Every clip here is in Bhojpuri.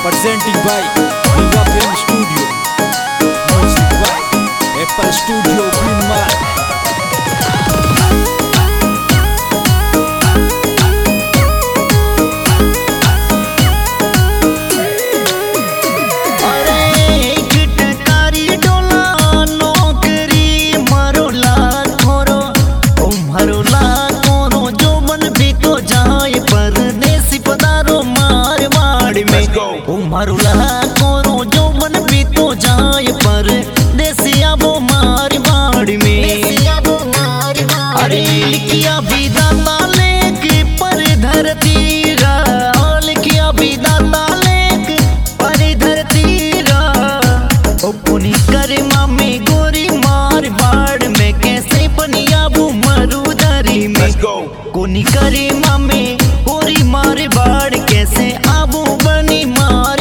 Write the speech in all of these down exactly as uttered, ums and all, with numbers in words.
presenting by Viva Film Studio, music by Apple Studio Green Mark. मारुला कोरो जो मन भी तो जाए पर देसिया वो मार बाड़ में अरे लिखिया भी दाता लेक पर धरती रा लिखिया भी दाता लेक पर धरती रा ओ पुनी करे मामे गोरी मार बाड़ में कैसे बनिया वो मरुदरी में कोनी करे मामे गोरी मार बाड़ कैसे आबू बनी मार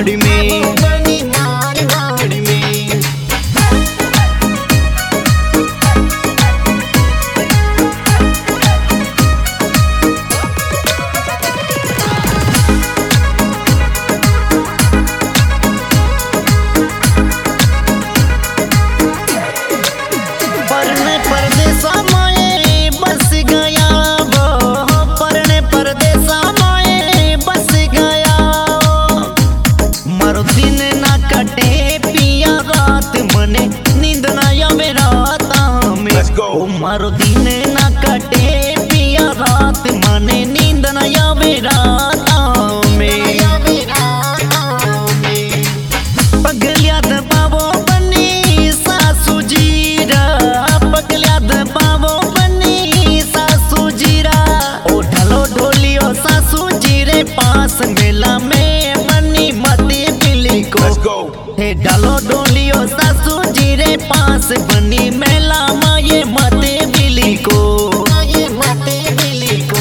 मारो दिन ना कटे पिया रात मने नींद न आवे रात में पगलिया दबावो बनी सासू जीरा पगलिया दबावो बनी सासू जीरा ओ ढलो ढोलियो सासू जीरे पास मेला में बनी मती बिल्ली को हे ढलो ढोलियो सासू जीरे पास बनी मेला में ये मते बिल्ली को ये मते बिल्ली को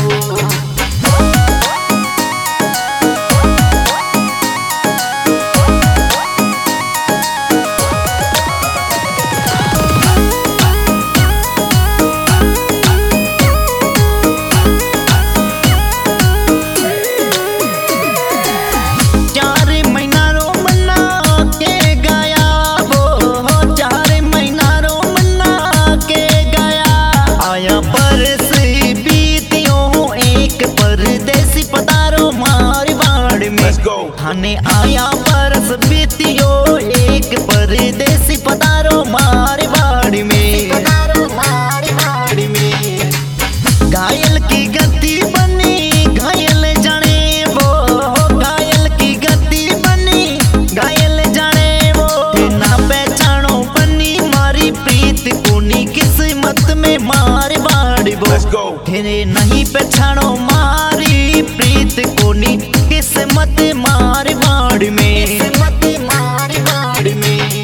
थाने आया बरस बीतियो एक परदेसी पधारो मारवाड़ में घायल की गति बनी घायल जाने वो घायल की गति बनी घायल जाने वो ना पहचानो बनी मारी प्रीत कोनी किस्मत में मारवाड़ वो तेरे नहीं पहचानो मारी प्रीत कोनी किस्मत मारवाड़ में किस्मत मारवाड़ में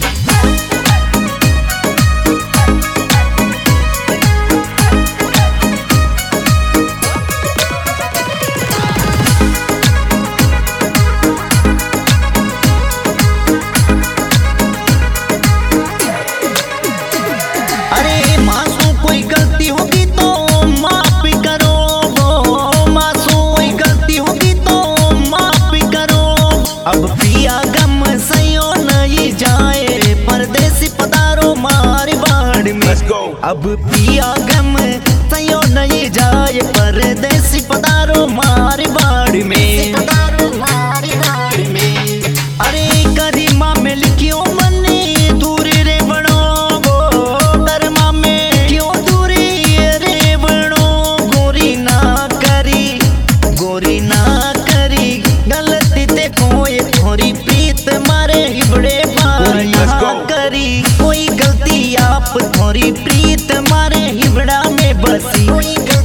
अरे मासूम कोई गलती होगी तो माफ करो वो मासूम कोई गलती होगी तो माफ करो अब पिया गम सयो नहीं जाए परदेसी पधारो मारवाड़ में अब पिया गम सयो नहीं जाए परदेसी पधारो मारवाड़ में अरे करीमा में लिखियो मनी दूरी रे बनो वो करमा में क्यों दूरी रे बनो गोरी ना करी गोरी ना करी गलती ते कोई थोड़ी प्रीत मारे हिबड़े ना करी कोई गलती आप थोड़ी प्रीत मारे हिबड़ा में बसी।